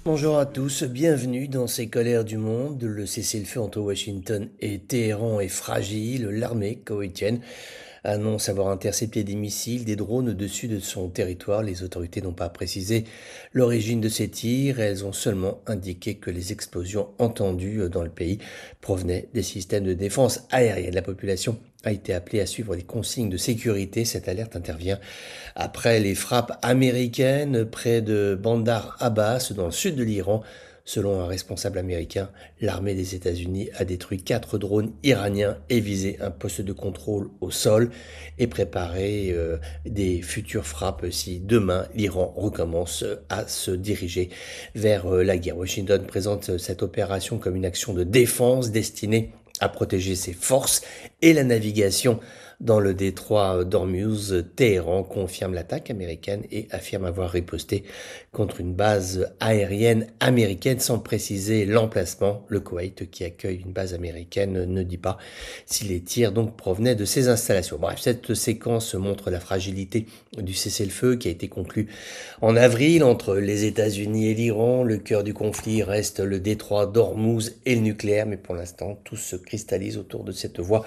Bonjour à tous, bienvenue dans ces colères du monde. Le cessez-le-feu entre Washington et Téhéran est fragile. L'armée koweïtienne annonce avoir intercepté des missiles, des drones au-dessus de son territoire. Les autorités n'ont pas précisé l'origine de ces tirs. Elles ont seulement indiqué que les explosions entendues dans le pays provenaient des systèmes de défense aérienne. La population a été appelée à suivre les consignes de sécurité. Cette alerte intervient après les frappes américaines près de Bandar Abbas, dans le sud de l'Iran. Selon un responsable américain, l'armée des États-Unis a détruit 4 drones iraniens et visé un poste de contrôle au sol et préparé des futures frappes si demain l'Iran recommence à se diriger vers la guerre. Washington présente cette opération comme une action de défense destinée à protéger ses forces et la navigation dans le détroit d'Ormuz. Téhéran confirme l'attaque américaine et affirme avoir riposté contre une base aérienne américaine sans préciser l'emplacement. Le Koweït, qui accueille une base américaine, ne dit pas si les tirs donc provenaient de ces installations. Bref, cette séquence montre la fragilité du cessez-le-feu qui a été conclu en avril entre les États-Unis et l'Iran. Le cœur du conflit reste le détroit d'Ormuz et le nucléaire, mais pour l'instant, tout se cristallise autour de cette voie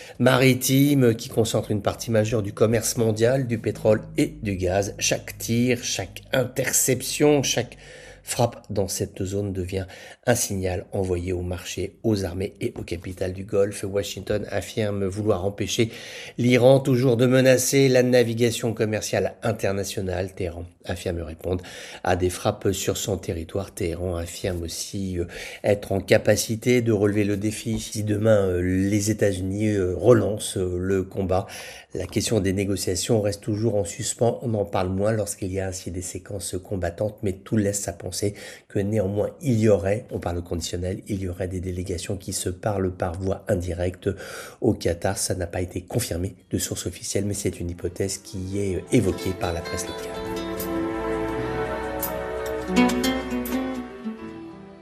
maritime qui concentre une partie majeure du commerce mondial, du pétrole et du gaz. Chaque tir, chaque interception, chaque frappe dans cette zone devient un signal envoyé au marché, aux armées et aux capitales du Golfe. Washington affirme vouloir empêcher l'Iran toujours de menacer la navigation commerciale internationale. Téhéran affirme répondre à des frappes sur son territoire. Téhéran affirme aussi être en capacité de relever le défi si demain les États-Unis relancent le combat. La question des négociations reste toujours en suspens. On en parle moins lorsqu'il y a ainsi des séquences combattantes, mais tout laisse à penser que néanmoins il y aurait, on parle conditionnel, il y aurait des délégations qui se parlent par voie indirecte au Qatar. Ça n'a pas été confirmé de source officielle, mais c'est une hypothèse qui est évoquée par la presse locale.